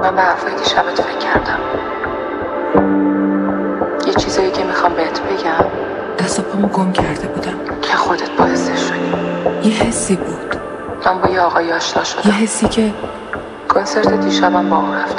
من به حرفای دیشبت فکر کردم. یه چیزایی که میخوام بهت بگم دست و پامو گم کرده بودم که خودت باعثش شدی. یه حسی بود. من با یه آقایی آشنا شدم. یه حسی که کنسرت دیشبم با اون رفتم.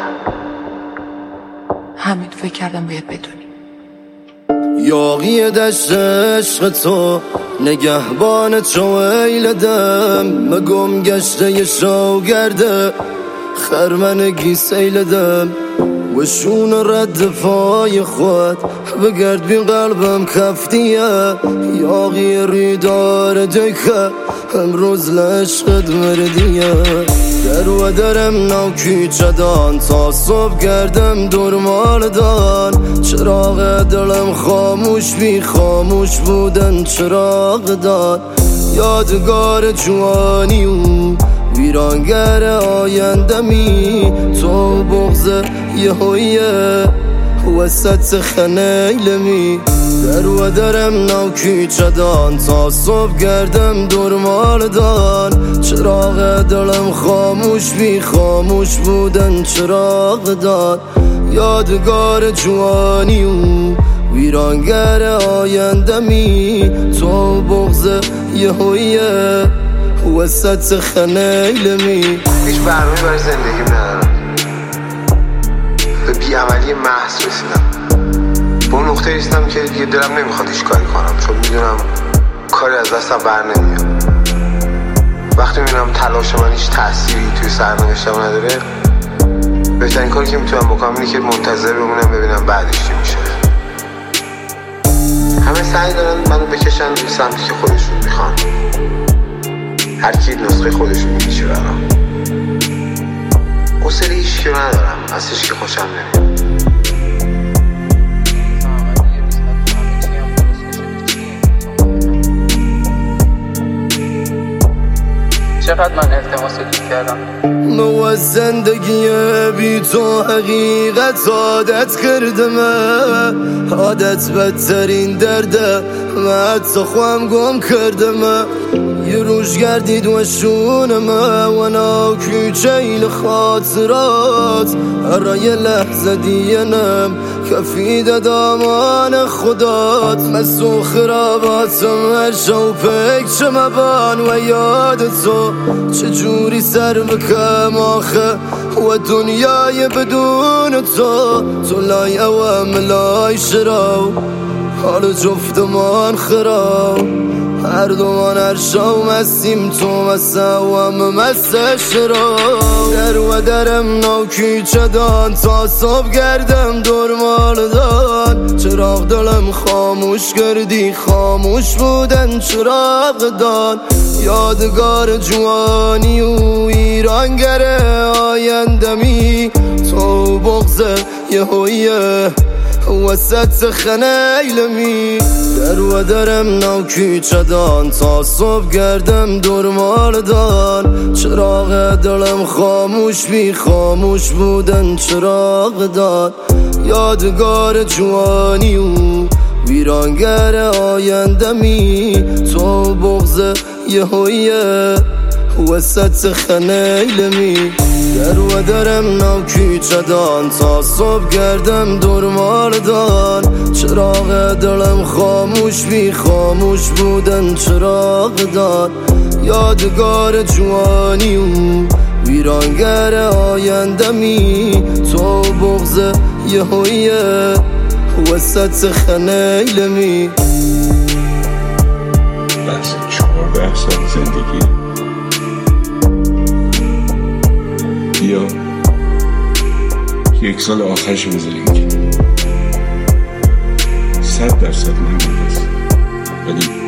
همین فکر کردم باید بدونی. یاغی دشت عشق تو نگهبان چویل دم مگم گشته ی شوگرده خرمنگی سیل دم وشون رد پای خود بگرد بی قلبم کفتیه یاغی ریدار دیگه امروز لعشقت مردیه در و درم نوکی چدان تا صبح گردم دورمال دان چراغ دلم خاموش بی خاموش بودن چراغ دان یادگار جوانی و ویرانگر آیندمی تو بغض یهویه وسط خنیلمی در و درم نوکی چدان تا صبح گردم دورمال دان چراغ دلم خاموش بی خاموش بودن چراغ دان یادگار جوانی و ویرانگر آیندمی تو بغض یهویه وسط خنیلمی هیچ برنامه‌ای برای زندگیم ندارم. به بیعملی محض رسیدم. به اون نقطه رسیدم که دیگه دلم نمیخواد هیچ کاری کنم چون میدونم کاری از دستم بر نمیاد. وقتی میبینم تلاش من هیچ تأثیری توی سرنوشتم نداره بهترین کاری که میتونم بکنم اینه که منتظر بمونم ببینم بعدش چی میشه. همه سعی دارن منو بکشن به سمتی که خودشون میخوان. هر کی نسخه خودشون میکشه برام. حوصله هیچ که ندارم. از هیچ که خوشم نمیاد. چقدر من التماس دوست کردم. مو زندگی بی تو حقیقت عادت کردم. عادت بدترین درده و حتی خوام گم کردم. یه روش گردید و شونم و ناکی چیل خاطرات ارای لحظه دینم کفید دامان خدات مسو خراباتم هر شو پک چمبان و یاد تو چجوری سر بکم آخه و دنیای بدون تو لای اوام لای شراو حال جفتمان خراب هر دومان هر شو مستیم تو مسوام مستش را در و درم نوکی چدان تا صبح گردم دورمال دان چراغ دلم خاموش کردی خاموش بودن چراغ دان یادگار جوانی و ایرانگر آیندمی تو بغض یهویه وسط خنیلمی در و درم نوکی چدان تا صبح گردم دورمال دان چراغ دلم خاموش بی خاموش بودن چراغ دان یادگار جوانی و ویرانگر آیندمی تو بغض یهویه وسط خنیلمی در و درم نوکی چدان تا صبح گردم دورمال دان چراغ دلم خاموش بی خاموش بودن چراغ دان یادگار جوانی و ویرانگر آیندمی تو بغض یهویه وسط خنیلمی بحث 14 سال زندگی یا 1 سال آخرش بذاریم که 100% نمیدونست ولی